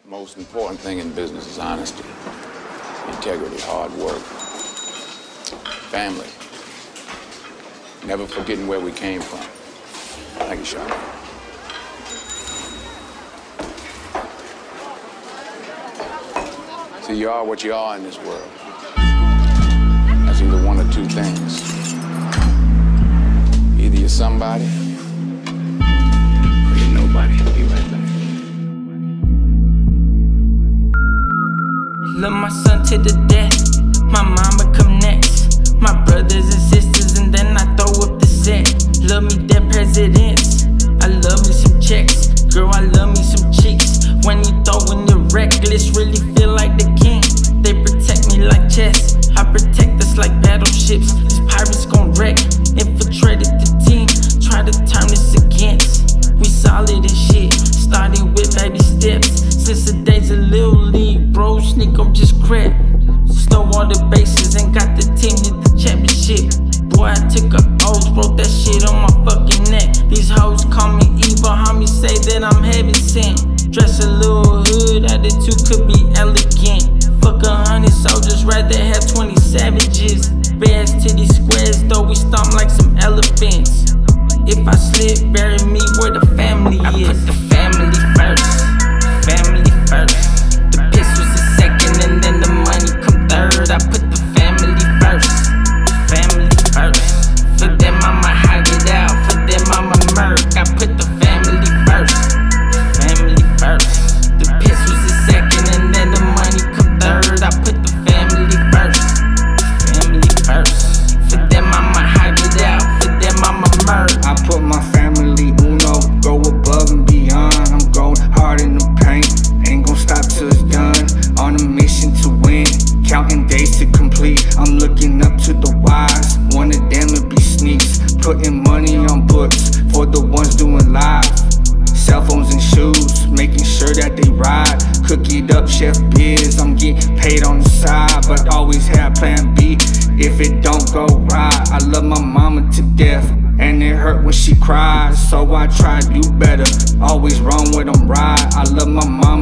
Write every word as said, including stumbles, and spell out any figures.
Most important thing in business is honesty, integrity, hard work, family, never forgetting where we came from. Thank you, Sean. See, you are what you are in this world. That's either one or two things. Either you're somebody, or you're nobody. Be right back. Love my son to the death, my mama come next, my brothers and sisters, and then I throw up the set. Love me dead presidents, I love me some checks, girl I love me some cheeks. When you throwin' the reckless, really feel like the king. They protect me like chess, I protect us like battleships. These pirates gon' wreck, infiltrated the team, try to turn us against. We solid as shit, started with baby steps. Since the days of Lil League, bro, sneak up just crap. Stole all the bases and got the team to the championship. Boy, I took up O's, wrote that shit on my fucking neck. These hoes call me evil, homies say that I'm heaven sent. Dress a little hood, attitude could be elegant. Fuck a hundred soldiers, rather have twenty savages. Bears to these squares, though we stomp like some elephants. If I slip, bury me where the family is. I put the family first, family first. The pistols a second and then the money come third. I put the family first, family first. For them I'ma hide it out, for them I'ma murk. I put the family first, family first. The pistols a second and then the money come third. I put the family first, family first. For them I'ma hide it out, for them I'ma murk. I put my family uno, go above and beyond. I'm going hard in the paint, ain't gon' stop till it's done. On a mission to win, counting days to complete. I'm looking up to the wise, one of them would be sneaks. Putting money on books for the ones doing live. Cell phones and shoes, making sure that they ride. Cook it up, Chef Biz, I'm getting paid on the side. But always have plan B if it don't go right. I love my mama to death, and it hurt when she cries, so I try to do better. Always wrong when I'm right. I love my mama